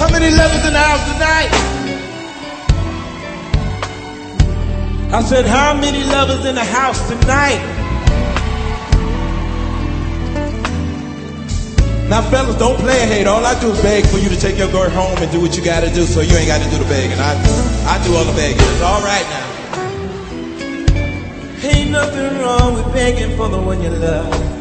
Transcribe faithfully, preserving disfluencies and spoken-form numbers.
How many lovers in the house tonight? I said, how many lovers in the house tonight? Now fellas, don't play and hate. All I do is beg for you to take your girl home and do what you gotta do, so you ain't gotta do the begging. I, I do all the begging. It's all right now. Ain't nothing wrong with begging for the one you love.